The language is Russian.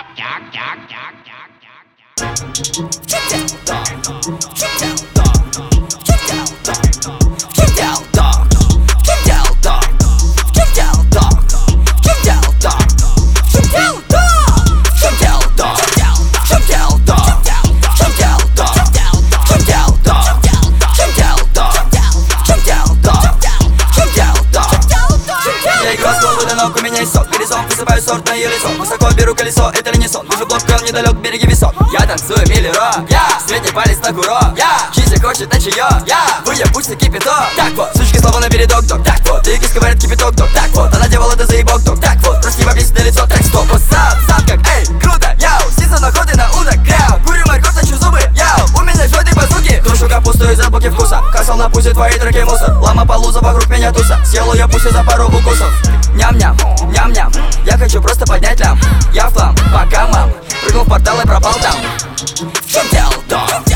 У меня есть сок, горизонт, высыпаю сорт на ее лицо. Высоко беру колесо, это ли не сон. Вижу блок, он недалек, береги весок. Я танцую миллерок, средний палец на курок. Кися хочет на чаек, выя пусть кипяток. Так вот, сучки слова набери док-док. Так вот, ты киска варит кипяток, док. Так вот, она делала это заебок, док. Так вот, прости вовесит на лицо, так стоп. Сам как, эй, круто, яу. Сезон охоты на удок, кряу. Курю морковь, точу зубы, яу. У меня жёлтые базуки. Тушу капусту из-за боки вкуса. Касал на пузе твои треки мусор. Лама полуза вокруг меня туса. Съел я пусть за пару укусов. Ням-ням, ням-ням. Я хочу просто поднять лям. Я в хлам, пока мам. Прыгнул в портал и пропал там. В чем дело, дом?